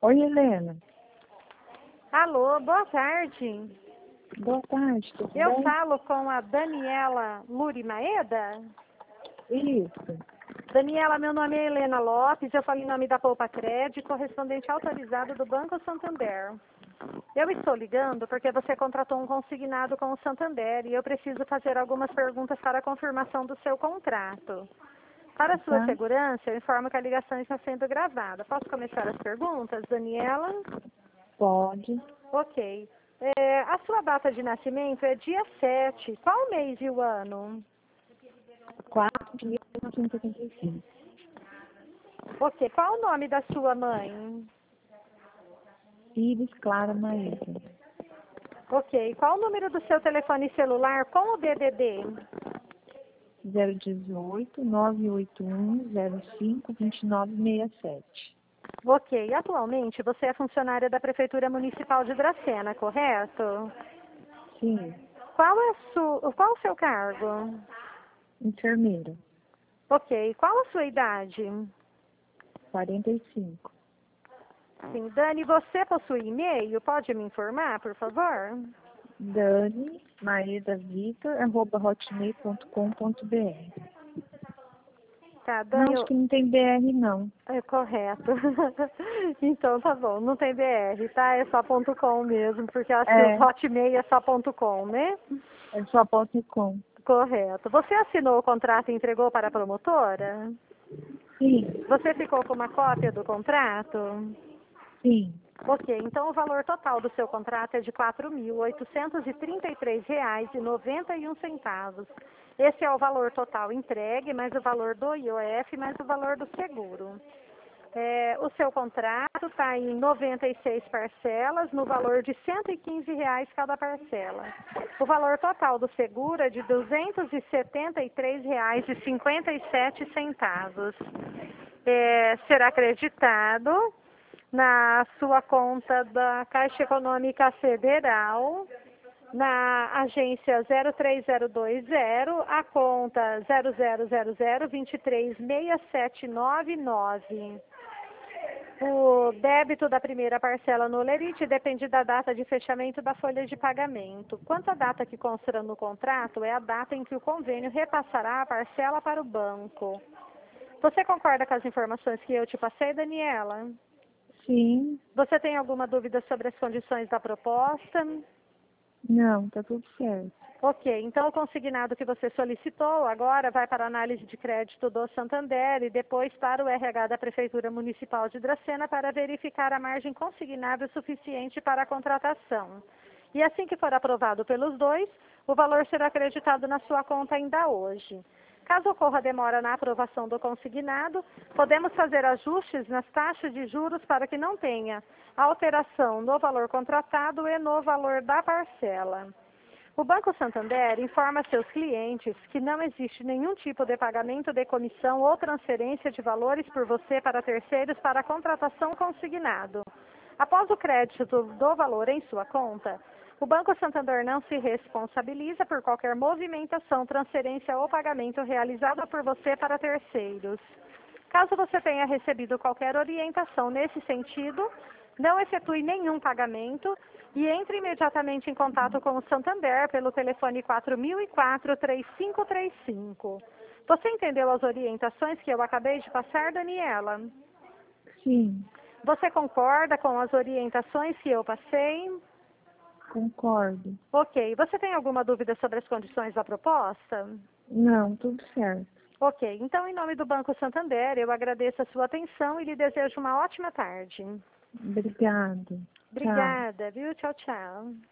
Oi, Helena. Alô, boa tarde. Boa tarde, tudo Eu bem? falo com a Daniela Luri Maeda. Isso. Daniela, meu nome é Helena Lopes, eu falo em nome da Poupa Crédito, correspondente autorizado do Banco Santander. Eu estou ligando porque você contratou um consignado com o Santander e eu preciso fazer algumas perguntas para a confirmação do seu contrato. Para sua Tá? segurança, eu informo que a ligação está sendo gravada. Posso começar as perguntas, Daniela? Pode. Ok. A sua data de nascimento é dia 7. Qual mês e o ano? 4 de 1975. Ok. Qual o nome da sua mãe? Iris Clara Maíra. Ok. Qual o número do seu telefone celular com o DDD? 018 981 05 2967. Ok. Atualmente você é funcionária da Prefeitura Municipal de Dracena, correto? Sim. Qual o seu cargo? Enfermeira. Ok. Qual a sua idade? 45. Sim. Dani, você possui e-mail? Pode me informar, por favor? Dani Maeda Vitor @hotmail.com.br. Tá, Não, Dani, acho que não tem BR, não. é correto. Então tá bom, não tem BR, tá? É só ponto .com mesmo, porque eu acho que os É, Hotmail é só ponto .com, né? é só ponto .com. Correto. Você assinou o contrato e entregou para a promotora? Sim, Você ficou com uma cópia do contrato? sim. Ok, então o valor total do seu contrato é de R$ 4.833,91. Esse é o valor total entregue, mais o valor do IOF, mais o valor do seguro. O seu contrato está em 96 parcelas, no valor de R$ 115 cada parcela. O valor total do seguro é de R$ 273,57. Será acreditado na sua conta da Caixa Econômica Federal, na agência 03020, a conta 0000236799. O débito da primeira parcela no Lerite depende da data de fechamento da folha de pagamento. Quanto à data que consta no contrato, é a data em que o convênio repassará a parcela para o banco. Você concorda com as informações que eu te passei, Daniela? Sim. Você tem alguma dúvida sobre as condições da proposta? Não, tá tudo certo. Ok, então o consignado que você solicitou agora vai para a análise de crédito do Santander e depois para o RH da Prefeitura Municipal de Dracena para verificar a margem consignável suficiente para a contratação. E assim que for aprovado pelos dois, o valor será acreditado na sua conta ainda hoje. Caso ocorra demora na aprovação do consignado, podemos fazer ajustes nas taxas de juros para que não tenha alteração no valor contratado e no valor da parcela. O Banco Santander informa seus clientes que não existe nenhum tipo de pagamento de comissão ou transferência de valores por você para terceiros para a contratação consignado. Após o crédito do valor em sua conta, o Banco Santander não se responsabiliza por qualquer movimentação, transferência ou pagamento realizado por você para terceiros. Caso você tenha recebido qualquer orientação nesse sentido, não efetue nenhum pagamento e entre imediatamente em contato com o Santander pelo telefone 4004-3535. Você entendeu as orientações que eu acabei de passar, Daniela? Sim, Você concorda com as orientações que eu passei? concordo. Ok. Você tem alguma dúvida sobre as condições da proposta? Não, tudo certo. Ok. Então, em nome do Banco Santander, eu agradeço a sua atenção e lhe desejo uma ótima tarde. Obrigada. Tchau. Obrigada, viu? Tchau, tchau.